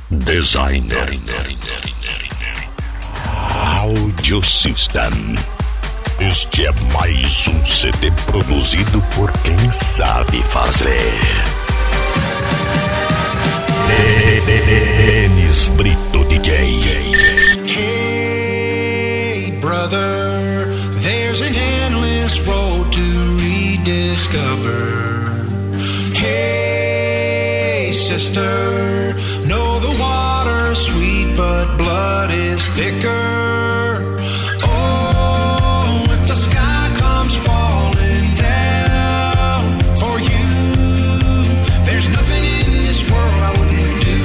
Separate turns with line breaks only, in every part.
Designer Audio System. Este é mais um CD produzido por quem sabe fazer. Denis Brito DJ.
Hey brother, there's an endless road to rediscover. Hey sister, know the water's sweet but blood is thicker. Oh, if the sky comes falling down for you, there's nothing in this world I wouldn't do.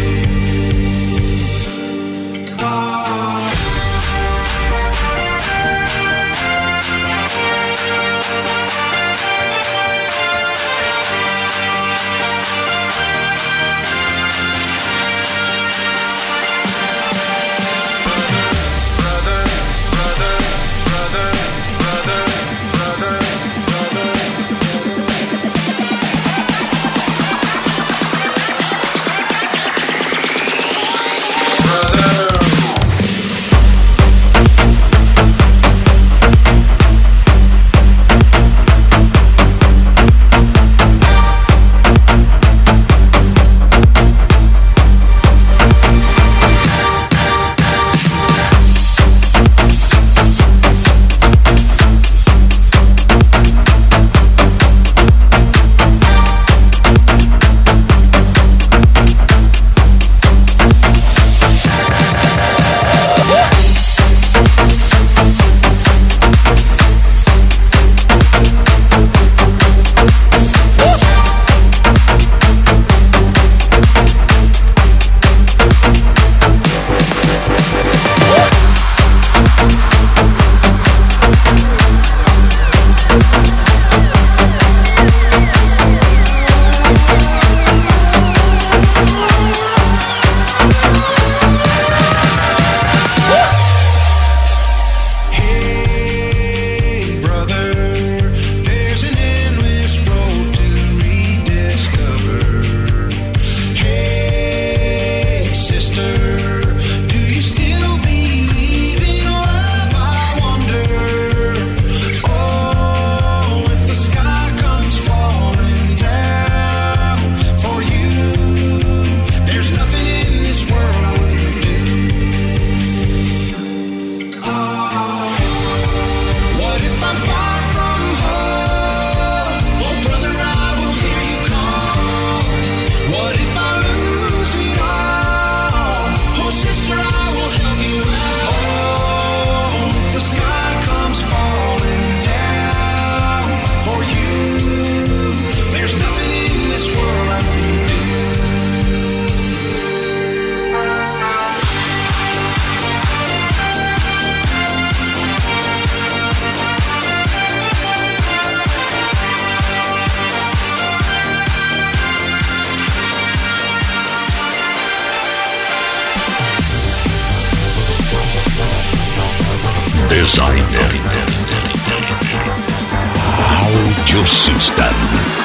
Designer Audio System.